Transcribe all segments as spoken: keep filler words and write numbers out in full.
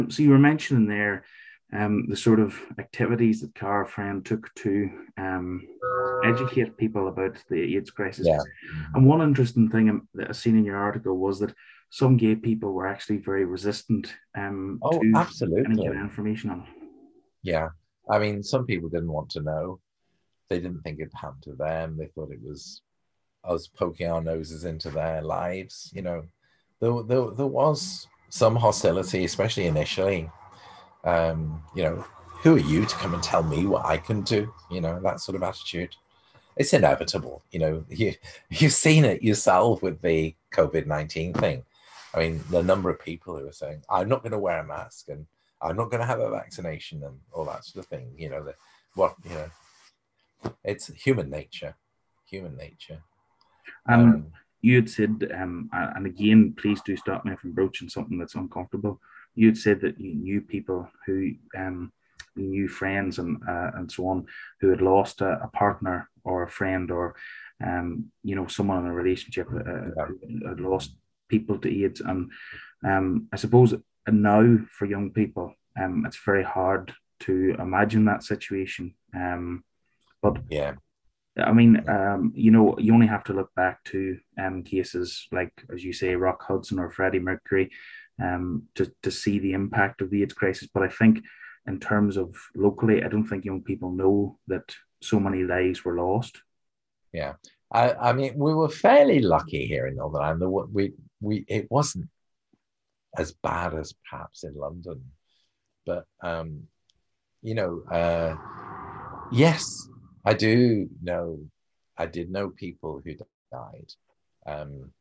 So you were mentioning there um, the sort of activities that Cara Friend took to um, educate people about the AIDS crisis. Yeah. And one interesting thing that I seen in your article was that some gay people were actually very resistant um, Oh, to any kind of absolutely. information on it. Yeah. I mean, some people didn't want to know. They didn't think it happened to them. They thought it was us poking our noses into their lives. You know, there, there, there was some hostility, especially initially. Um, you know, who are you to come and tell me what I can do? You know, that sort of attitude. It's inevitable. You know, you, you've seen it yourself with the COVID nineteen thing. I mean, the number of people who are saying, I'm not going to wear a mask and I'm not going to have a vaccination and all that sort of thing. You know, the, what, you know, it's human nature, human nature. And Um, you had said, um, and again, please do stop me if I'm broaching something that's uncomfortable. You had said that you knew people who, um, you knew friends and uh, and so on who had lost a, a partner or a friend or, um, you know, someone in a relationship uh, yeah, who had lost people to AIDS. And um, I suppose now for young people, um, it's very hard to imagine that situation. Um, but yeah, I mean, um, you know, you only have to look back to um, cases like, as you say, Rock Hudson or Freddie Mercury um, to, to see the impact of the AIDS crisis. But I think, in terms of locally, I don't think young people know that so many lives were lost. yeah. I, I mean, we were fairly lucky here in Northern Ireland. We, we, it wasn't as bad as perhaps in London, but um, you know, uh, yes, I do know. I did know people who died. Um,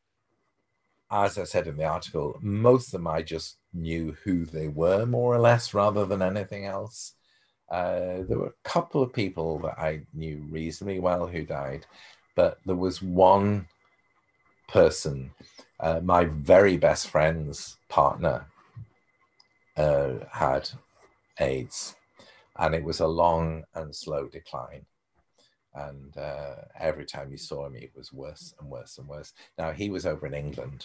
as I said in the article, most of them I just knew who they were more or less rather than anything else. Uh, there were a couple of people that I knew reasonably well who died, but there was one person, uh, my very best friend's partner, uh, had AIDS, and it was a long and slow decline. And uh, every time you saw him, it was worse and worse and worse. Now, he was over in England,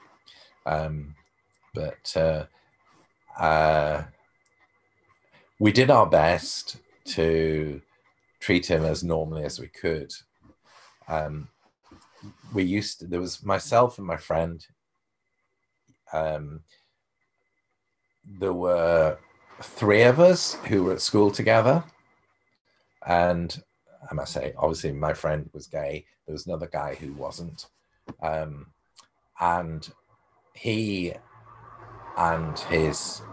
um, but uh, uh, we did our best to treat him as normally as we could. Um, we used to, there was myself and my friend. Um, there were three of us who were at school together. And I must say, obviously, my friend was gay. There was another guy who wasn't. Um, and he and his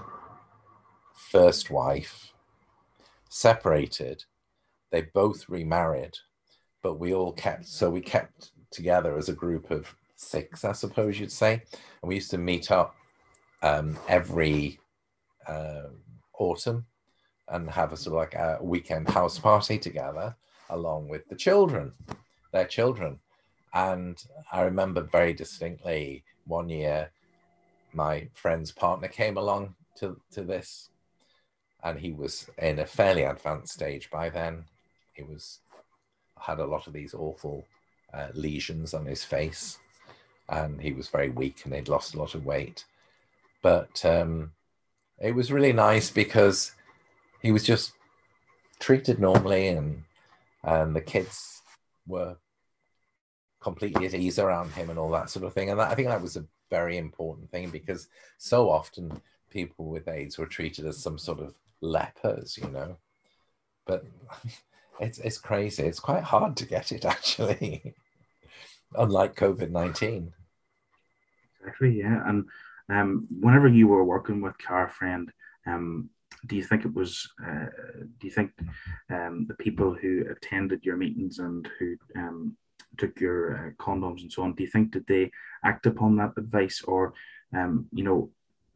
first wife separated. They both remarried, but we all kept, so we kept together as a group of six, I suppose you'd say. And we used to meet up um, every uh, autumn and have a sort of like a weekend house party together along with the children, their children. And I remember very distinctly one year my friend's partner came along to, to this, and he was in a fairly advanced stage by then. He was had a lot of these awful uh, lesions on his face, and he was very weak and he'd lost a lot of weight. But um, it was really nice because he was just treated normally, and and the kids were completely at ease around him and all that sort of thing. And that, I think that was a very important thing, because so often people with AIDS were treated as some sort of lepers, you know. But it's it's crazy. It's quite hard to get it actually, unlike COVID nineteen. Exactly, yeah. And um, whenever you were working with Car Friend, um, do you think it was, uh, do you think um, the people who attended your meetings and who um, took your uh, condoms and so on, do you think that they act upon that advice or, um, you know,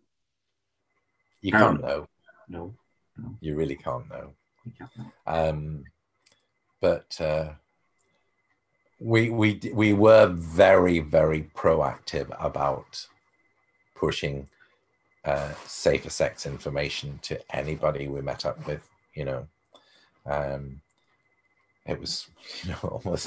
You I don't can't know. know. No, no, You really can't know. you can't know. Um, but uh, we we we were very very proactive about pushing uh, safer sex information to anybody we met up with. You know, um, it was you know almost.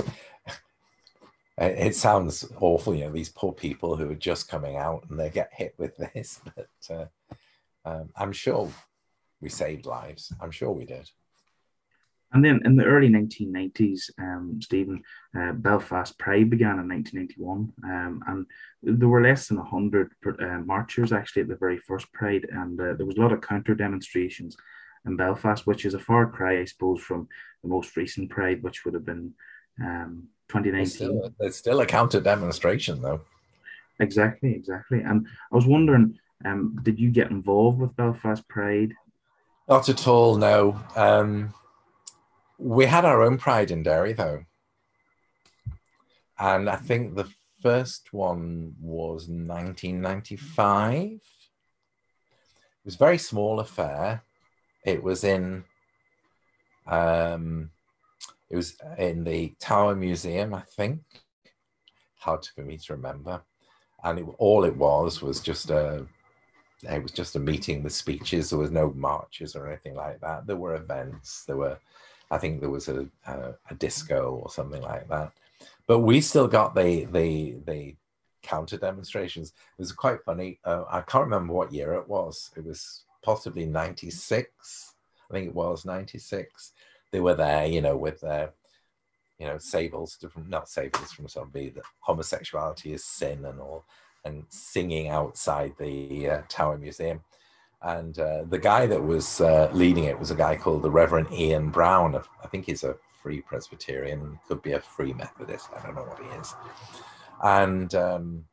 It sounds awful, you know, these poor people who are just coming out and they get hit with this. But uh, Um, I'm sure we saved lives. I'm sure we did. And then in the early nineteen nineties, um, Stephen, uh, Belfast Pride began in nineteen ninety-one, um, and there were less than one hundred uh, marchers actually at the very first Pride, and uh, there was a lot of counter demonstrations in Belfast, which is a far cry, I suppose, from the most recent Pride, which would have been um, There's twenty nineteen. still, there's still a counter demonstration, though. Exactly, exactly. And I was wondering, um, did you get involved with Belfast Pride? Not at all, no. Um, we had our own Pride in Derry, though. And I think the first one was nineteen ninety-five. It was a very small affair. It was in um, it was in the Tower Museum, I think. Hard for me to remember. And it, all it was was just a it was just a meeting with speeches. There was no marches or anything like that. There were events. There were, I think there was a a, a disco or something like that. But we still got the the the counter demonstrations. It was quite funny. Uh, I can't remember what year it was. It was possibly ninety-six. I think it was ninety-six. They were there, you know, with their, you know, sables, different, not sables from somebody, that homosexuality is sin and all, and singing outside the uh, Tower Museum. And uh, the guy that was uh, leading it was a guy called the Reverend Ian Brown. I think he's a Free Presbyterian, could be a Free Methodist. I don't know what he is. And um,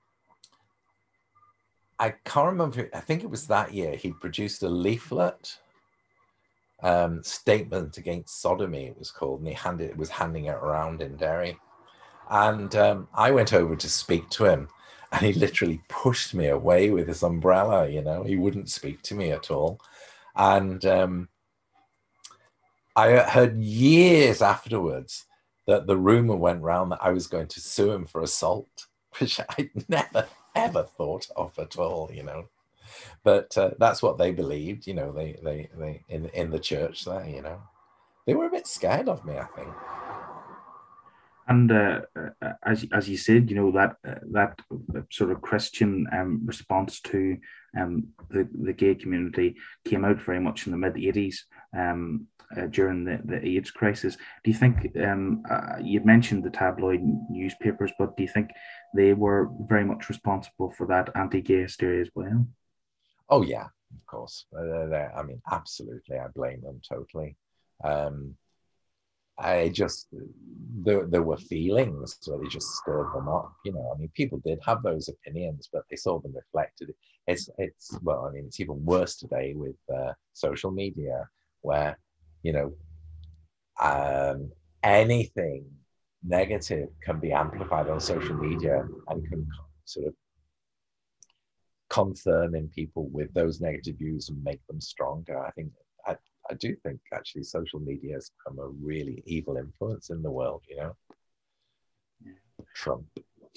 I can't remember. I think it was that year he produced a leaflet, um, statement against sodomy. It was called, and he handed it was handing it around in Derry. And um, I went over to speak to him, and he literally pushed me away with his umbrella. You know, he wouldn't speak to me at all. And um, I heard years afterwards that the rumor went round that I was going to sue him for assault, which I'd never, ever thought of at all, you know. But uh, that's what they believed, you know, they, they, they, in, in the church there, you know. They were a bit scared of me, I think. And uh, uh, as as you said, you know that uh, that sort of Christian um, response to um, the the gay community came out very much in the mid eighties um, uh, during the, the AIDS crisis. Do you think um, uh, you mentioned the tabloid newspapers, but do you think they were very much responsible for that anti-gay hysteria as well? Oh yeah, of course. Uh, I mean, absolutely, I blame them totally. Um, I just, there, there were feelings, so they just stirred them up. You know, I mean, people did have those opinions, but they saw them reflected. It's, it's well, I mean, it's even worse today with uh, social media, where, you know, um, anything negative can be amplified on social media and can sort of confirm in people with those negative views and make them stronger. I think I, I do think actually social media has become a really evil influence in the world, you know. Trump.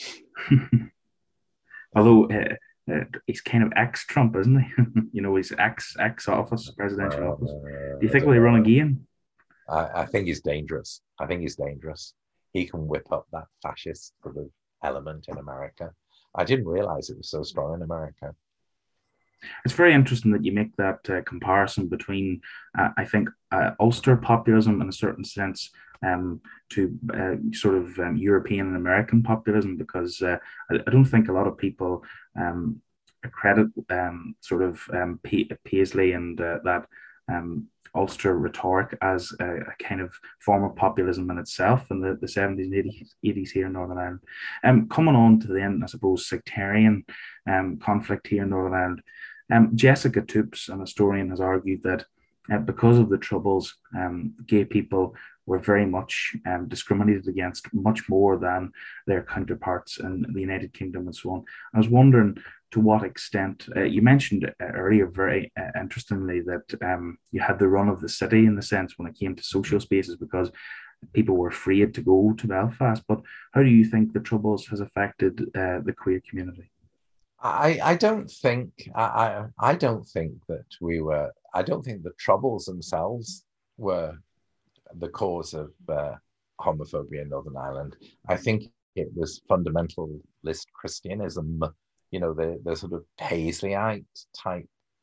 Although uh, uh, he's kind of ex-Trump, isn't he? You know, he's ex ex office, presidential Uh, office. Do you I think don't will he run know. again? I, I think he's dangerous. I think he's dangerous. He can whip up that fascist sort of element in America. I didn't realize it was so strong in America. It's very interesting that you make that uh, comparison between, uh, I think, uh, Ulster populism in a certain sense um, to uh, sort of um, European and American populism, because uh, I, I don't think a lot of people um, accredit um, sort of um, P- Paisley and uh, that um, Ulster rhetoric as a, a, kind of form of populism in itself in the, the seventies and eighties, eighties here in Northern Ireland. Um, coming on to then, I suppose, sectarian um, conflict here in Northern Ireland. Um, Jessica Toops, an historian, has argued that uh, because of the Troubles, um, gay people were very much um, discriminated against, much more than their counterparts in the United Kingdom and so on. I was wondering to what extent, uh, you mentioned uh, earlier very uh, interestingly that um, you had the run of the city in the sense when it came to social spaces because people were afraid to go to Belfast. But how do you think the Troubles has affected uh, the queer community? I, I don't think I, I I don't think that we were I don't think the Troubles themselves were the cause of uh, homophobia in Northern Ireland. I think it was fundamentalist Christianism, you know, the the sort of Paisleyite type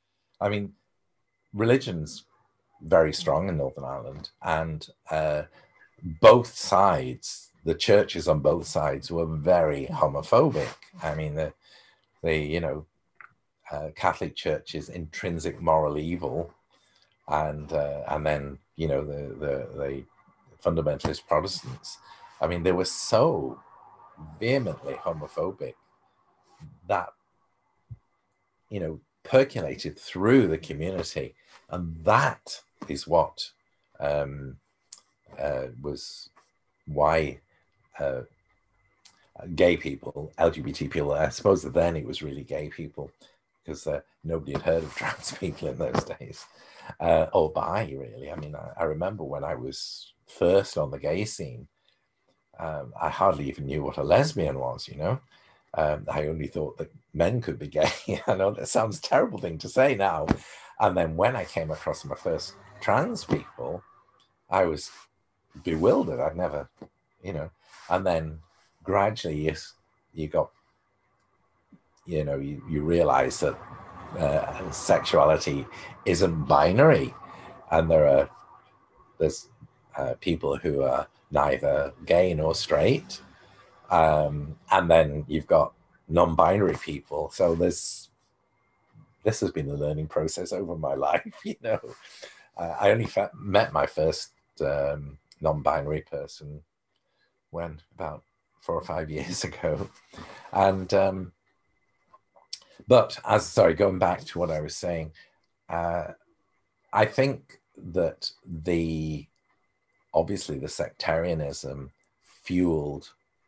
I mean, religion's very strong in Northern Ireland, and uh, both sides, the churches on both sides, were very homophobic. I mean, the, the you know, uh, Catholic Church is intrinsic moral evil, and uh, and then you know the, the the fundamentalist Protestants. I mean, they were so vehemently homophobic that you know percolated through the community, and that is what um, uh, was why uh, gay people, L G B T people, I suppose that then it was really gay people, because uh, nobody had heard of trans people in those days, uh, or bi, really. I mean, I, I remember when I was first on the gay scene, um, I hardly even knew what a lesbian was, you know. Um, I only thought that men could be gay. I know that sounds a terrible thing to say now. And then when I came across my first trans people, I was bewildered. I'd never, you know, and then gradually you, you got, you know, you, you realize that uh, sexuality isn't binary, and there are, there's uh, people who are neither gay nor straight. Um, and then you've got non-binary people. So there's, this has been a learning process over my life, you know. Uh, I only met my first um, non-binary person when about four or five years ago. And, um, but as, sorry, going back to what I was saying, uh, I think that the, obviously the sectarianism fueled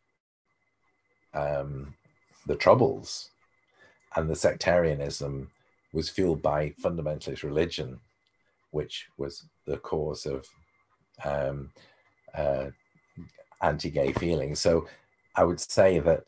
um, the Troubles, and the sectarianism was fueled by fundamentalist religion, which was the cause of um, uh, anti-gay feelings. So I would say that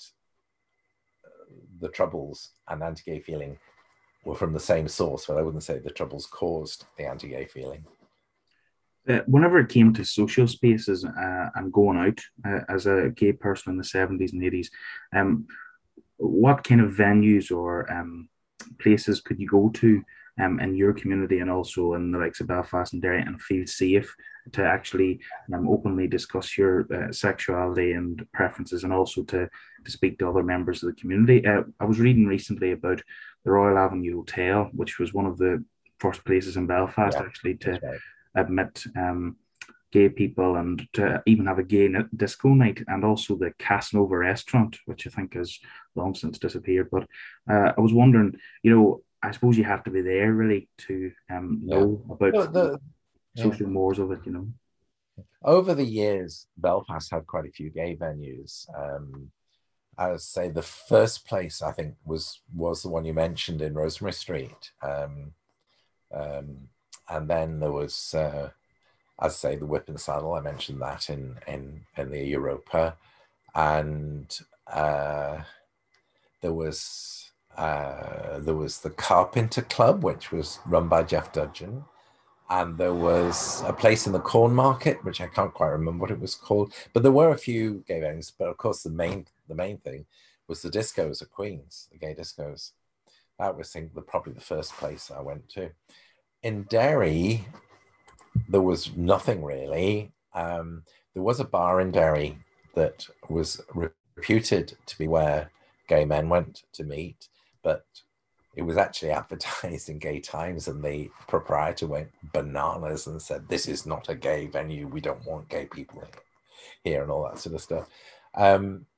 the Troubles and anti-gay feeling were from the same source, but I wouldn't say the Troubles caused the anti-gay feeling. Uh, whenever it came to social spaces uh, and going out uh, as a gay person in the seventies and eighties, um, what kind of venues or um, places could you go to um, in your community and also in the likes of Belfast and Derry and feel safe to actually um, openly discuss your uh, sexuality and preferences, and also to, to speak to other members of the community? Uh, I was reading recently about the Royal Avenue Hotel, which was one of the first places in Belfast Yeah, actually to right. admit um, gay people and to even have a gay disco night, and also the Casanova restaurant, which I think has long since disappeared. But uh, I was wondering, you know, I suppose you have to be there really to um, know Yeah. about The, the, social yeah. mores of it, you know. Over the years, Belfast had quite a few gay venues. Um, I would say the first place I think was was the one you mentioned in Rosemary Street, um, um, and then there was, uh, I'd say, the Whip and Saddle. I mentioned that in in in the Europa, and uh, there was uh, there was the Carpenter Club, which was run by Jeff Dudgeon. And there was a place in the Corn Market, which I can't quite remember what it was called, but there were a few gay venues. But of course, the main the main thing was the discos at Queens, the gay discos. That was, I think, the, probably the first place I went to. In Derry, there was nothing really. Um, there was a bar in Derry that was reputed to be where gay men went to meet, but it was actually advertised in Gay Times, and the proprietor went bananas and said, "This is not a gay venue. We don't want gay people here," and all that sort of stuff. Um,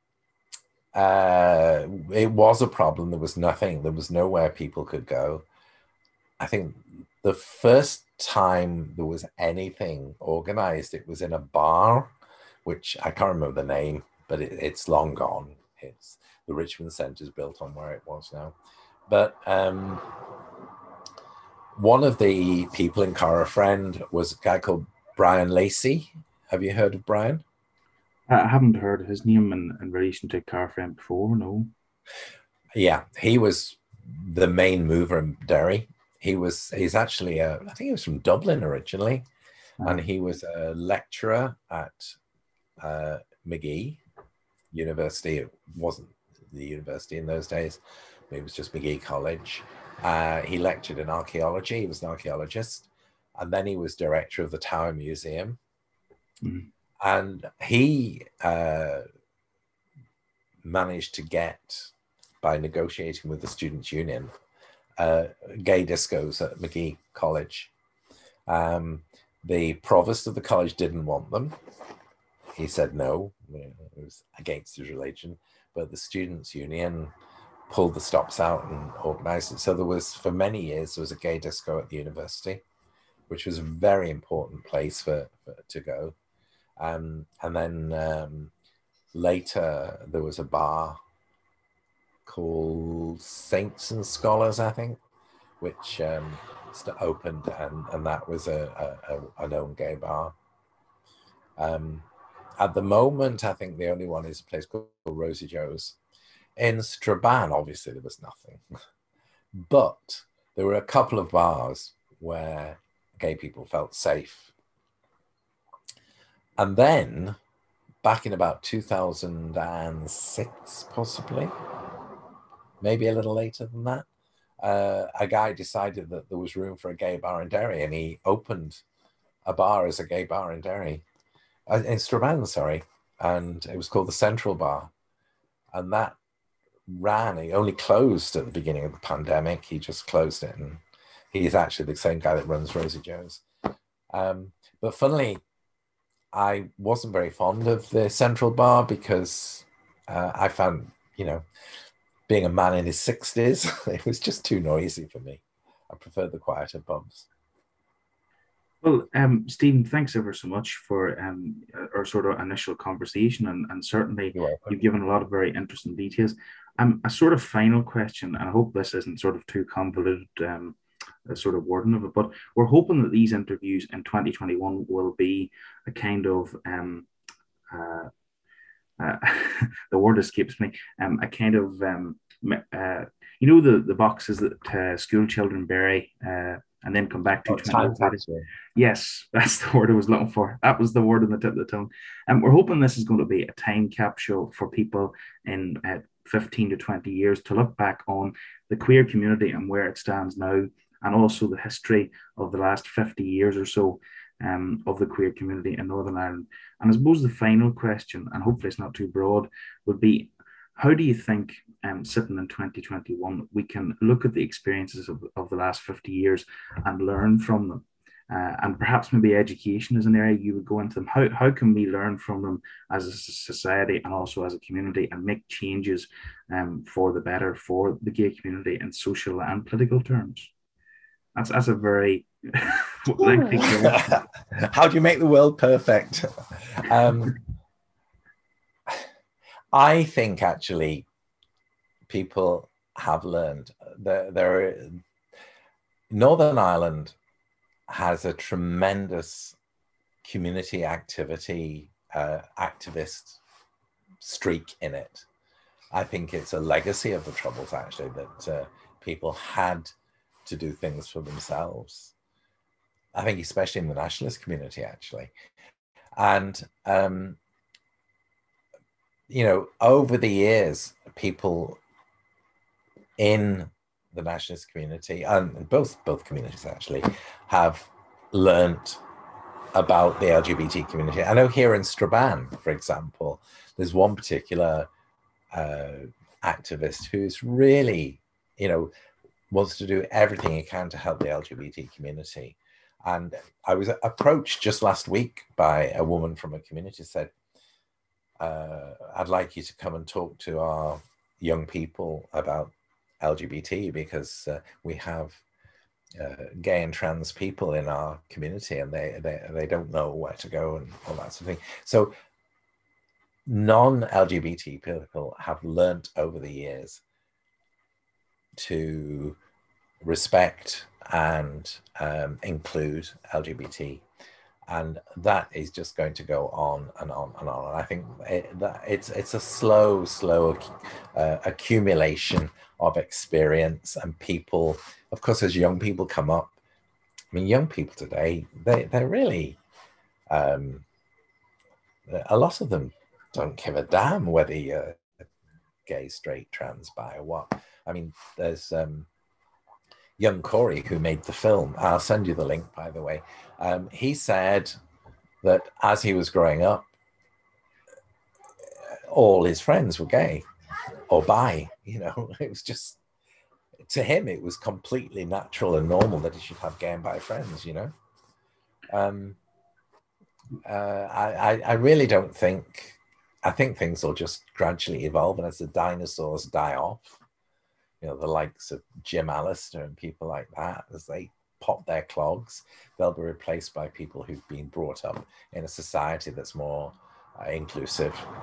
uh, it was a problem. There was nothing. There was nowhere people could go. I think the first time there was anything organized, it was in a bar, which I can't remember the name, but it, it's long gone. It's the Richmond Centre's built on where it was now. But um, one of the people in Cara Friend was a guy called Brian Lacey. Have you heard of Brian? I haven't heard his name in, in relation to Cara Friend before, no. Yeah, he was the main mover in Derry. He was, he's actually, a, I think he was from Dublin originally, uh, and he was a lecturer at uh, Magee University. It wasn't the university in those days. It was just Magee College. Uh, he lectured in archaeology. He was an archaeologist. And then he was director of the Tower Museum. Mm. And he uh, managed to get, by negotiating with the Students' Union, uh, gay discos at Magee College. Um, the provost of the college didn't want them. He said no, it was against his religion, but the Students' Union pulled the stops out and organized it. So there was, for many years, there was a gay disco at the university, which was a very important place for, for to go. Um, and then um, later there was a bar called Saints and Scholars, I think, which um, opened, and, and that was a, a, a, a known gay bar. Um, at the moment, I think the only one is a place called Rosie Joe's. In Strabane, obviously, there was nothing. But there were a couple of bars where gay people felt safe. And then, back in about two thousand six, possibly, maybe a little later than that, uh, a guy decided that there was room for a gay bar in Derry, and he opened a bar as a gay bar in Derry, uh, in Strabane, sorry, and it was called the Central Bar. And that ran, he only closed at the beginning of the pandemic. He just closed it, and he's actually the same guy that runs Rosie Joe's. Um, but funnily, I wasn't very fond of the Central Bar because uh, I found, you know, being a man in his sixties, it was just too noisy for me. I preferred the quieter pubs. Well, um, Stephen, thanks ever so much for um, our sort of initial conversation, and, and certainly You're welcome. you've given a lot of very interesting details. Um, a sort of final question, and I hope this isn't sort of too convoluted, um, a sort of wording of it, but we're hoping that these interviews in twenty twenty-one will be a kind of um, uh, uh, the word escapes me, um, a kind of um, uh, you know the the boxes that uh, school children bury uh, and then come back to Oh, twenty time thirty. capsule. Yes, that's the word I was looking for. That was the word on the tip of the tongue. And we're hoping this is going to be a time capsule for people in uh, fifteen to twenty years to look back on the queer community and where it stands now, and also the history of the last fifty years or so um, of the queer community in Northern Ireland. And I suppose the final question, and hopefully it's not too broad, would be how do you think, um, sitting in twenty twenty-one, we can look at the experiences of, of the last fifty years and learn from them? Uh, and perhaps maybe education is an area you would go into them. How, how can we learn from them as a society and also as a community and make changes um, for the better for the gay community in social and political terms? That's, that's a very lengthy question. How do you make the world perfect? Um, I think actually people have learned that there, Northern Ireland has a tremendous community activity, uh, activist streak in it. I think it's a legacy of the Troubles, actually, that uh, people had to do things for themselves. I think especially in the nationalist community, actually. And, um, you know, over the years, people in the nationalist community, and both both communities actually, have learnt about the L G B T community. I know here in Strabane, for example, there's one particular uh, activist who's really, you know, wants to do everything he can to help the L G B T community. And I was approached just last week by a woman from a community, said, uh, I'd like you to come and talk to our young people about L G B T because uh, we have uh, gay and trans people in our community and they, they, they don't know where to go and all that sort of thing. So non-L G B T people have learnt over the years to respect and um, include L G B T, and that is just going to go on and on and on. And I think it, that it's it's a slow, slow uh, accumulation of experience, and people, of course, as young people come up. I mean, young people today, they they're really, um, a lot of them don't give a damn whether you're gay, straight, trans, bi, or what. I mean, there's um, young Corey, who made the film, I'll send you the link, by the way. Um, he said that as he was growing up, all his friends were gay or bi. You know, it was just, to him, it was completely natural and normal that he should have gay and bi friends. You know, um, uh, I, I really don't think. I think things will just gradually evolve, and as the dinosaurs die off, you know, the likes of Jim Allister and people like that, as they pop their clogs, they'll be replaced by people who've been brought up in a society that's more uh, inclusive.